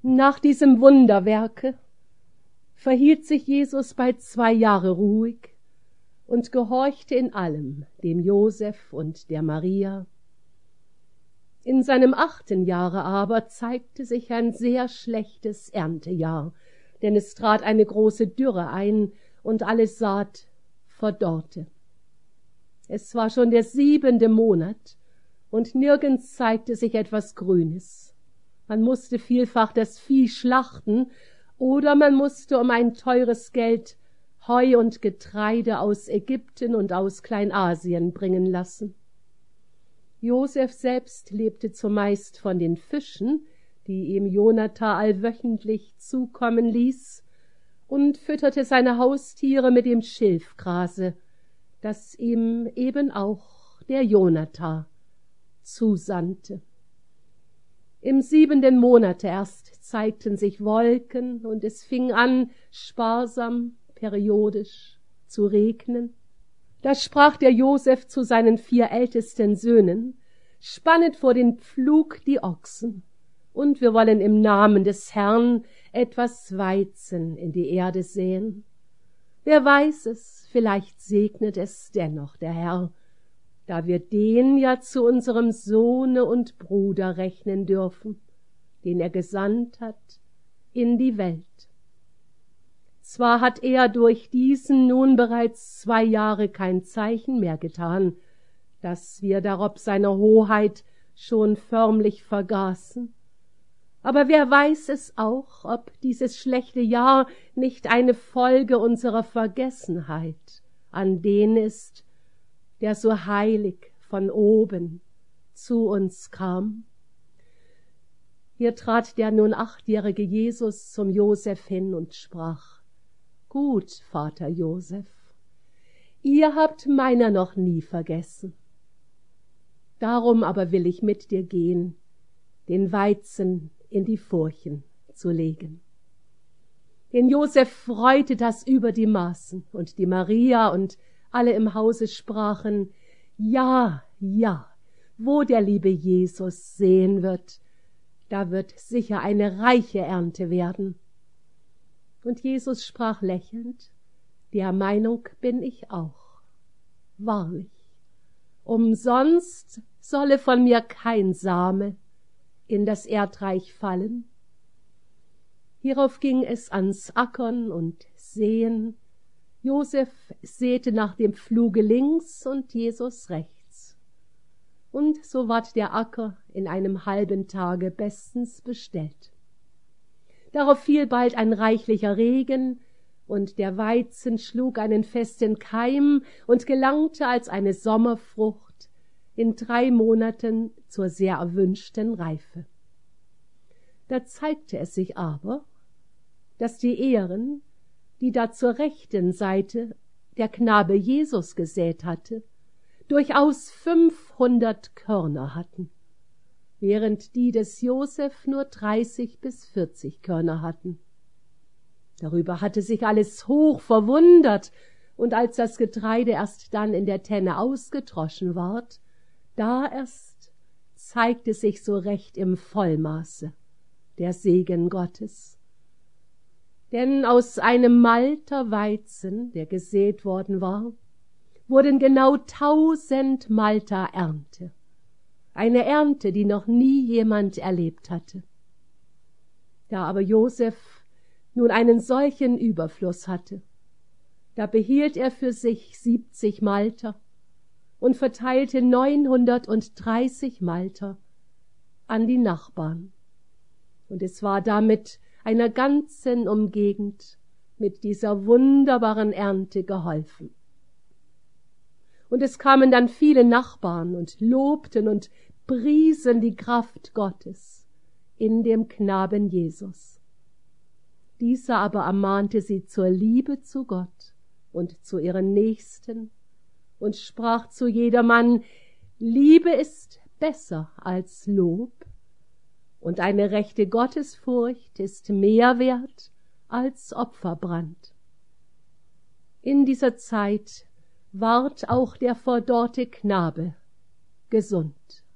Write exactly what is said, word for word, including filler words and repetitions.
Nach diesem Wunderwerke verhielt sich Jesus bei zwei Jahre ruhig und gehorchte in allem dem Josef und der Maria. In seinem achten Jahre aber zeigte sich ein sehr schlechtes Erntejahr, denn es trat eine große Dürre ein und alle Saat verdorrte. Es war schon der siebente Monat und nirgends zeigte sich etwas Grünes. Man musste vielfach das Vieh schlachten oder man musste um ein teures Geld Heu und Getreide aus Ägypten und aus Kleinasien bringen lassen. Josef selbst lebte zumeist von den Fischen, die ihm Jonathan allwöchentlich zukommen ließ, und fütterte seine Haustiere mit dem Schilfgrase, das ihm eben auch der Jonathan zusandte. Im siebenten Monate erst zeigten sich Wolken, und es fing an, sparsam, periodisch zu regnen. Da sprach der Josef zu seinen vier ältesten Söhnen: Spannet vor den Pflug die Ochsen, und wir wollen im Namen des Herrn etwas Weizen in die Erde säen. Wer weiß es, vielleicht segnet es dennoch der Herr, da wir den ja zu unserem Sohne und Bruder rechnen dürfen, den er gesandt hat in die Welt. Zwar hat er durch diesen nun bereits zwei Jahre kein Zeichen mehr getan, dass wir darob seiner Hoheit schon förmlich vergaßen, aber wer weiß es auch, ob dieses schlechte Jahr nicht eine Folge unserer Vergessenheit an den ist, der so heilig von oben zu uns kam. Hier trat der nun achtjährige Jesus zum Josef hin und sprach: Gut, Vater Josef, ihr habt meiner noch nie vergessen. Darum aber will ich mit dir gehen, den Weizen in die Furchen zu legen. Den Josef freute das über die Maßen, und die Maria und alle im Hause sprachen: Ja, ja, wo der liebe Jesus sehen wird, da wird sicher eine reiche Ernte werden. Und Jesus sprach lächelnd: Der Meinung bin ich auch. Wahrlich, umsonst solle von mir kein Same in das Erdreich fallen. Hierauf ging es ans Ackern und Säen. Josef säte nach dem Pfluge links und Jesus rechts. Und so ward der Acker in einem halben Tage bestens bestellt. Darauf fiel bald ein reichlicher Regen, und der Weizen schlug einen festen Keim und gelangte als eine Sommerfrucht in drei Monaten zur sehr erwünschten Reife. Da zeigte es sich aber, dass die Ähren, die da zur rechten Seite der Knabe Jesus gesät hatte, durchaus fünfhundert Körner hatten, während die des Josef nur dreißig bis vierzig Körner hatten. Darüber hatte sich alles hoch verwundert, und als das Getreide erst dann in der Tenne ausgetroschen ward, da erst zeigte sich so recht im Vollmaße der Segen Gottes. Denn aus einem Malter Weizen, der gesät worden war, wurden genau tausend Malter Ernte. Eine Ernte, die noch nie jemand erlebt hatte. Da aber Josef nun einen solchen Überfluss hatte, da behielt er für sich siebzig Malter und verteilte neunhundertdreißig Malter an die Nachbarn. Und es war damit einer ganzen Umgegend mit dieser wunderbaren Ernte geholfen. Und es kamen dann viele Nachbarn und lobten und priesen die Kraft Gottes in dem Knaben Jesus. Dieser aber ermahnte sie zur Liebe zu Gott und zu ihren Nächsten und sprach zu jedermann: Liebe ist besser als Lob, und eine rechte Gottesfurcht ist mehr wert als Opferbrand. In dieser Zeit ward auch der verdorrte Knabe gesund.